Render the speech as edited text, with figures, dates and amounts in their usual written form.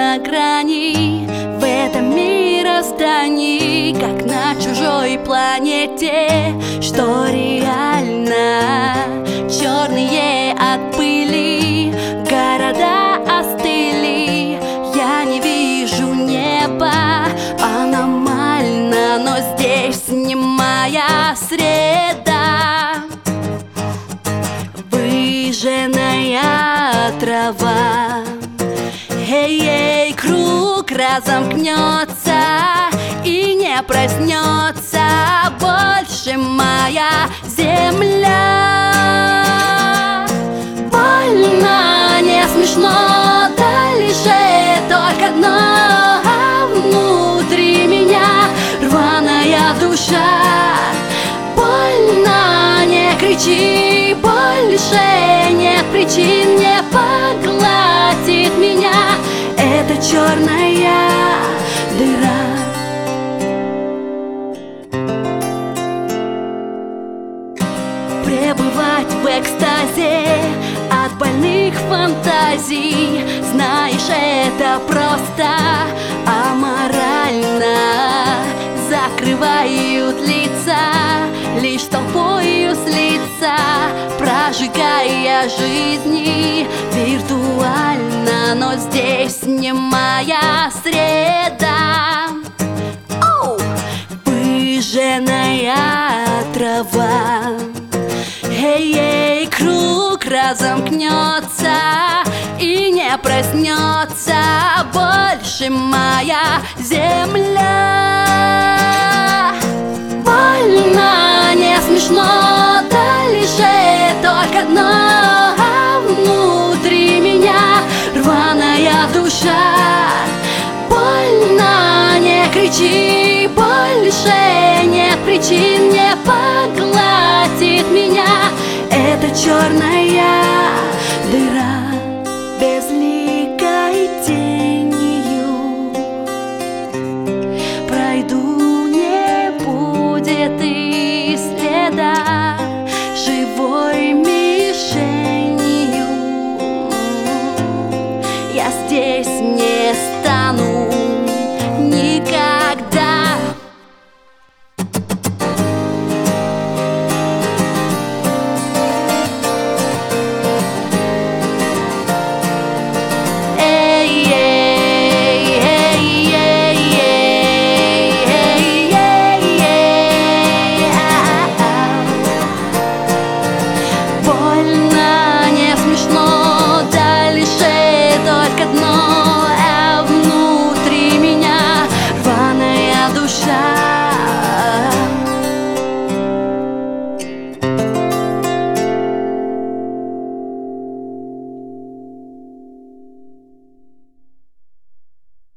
на грани в этом мироздании, как на чужой планете, что реально черные от пыли города остыли. Я не вижу неба, аномально, но здесь не моя среда. Выжженная трава, эй-ей, круг разомкнется и не проснется больше моя земля. Больно, не смешно, дальше только дно, а внутри меня рваная душа. Больно, не кричи, больше нет причин, не поглотит меня эта черная дыра. Пребывать в экстазе от больных фантазий, знаешь, это просто аморально. Закрывают лица, лишь толпою слиться, прожигая жизни виртуально, но здесь не моя среда. Выжженная трава, эй-ей, круг разомкнется и не проснется больше моя земля.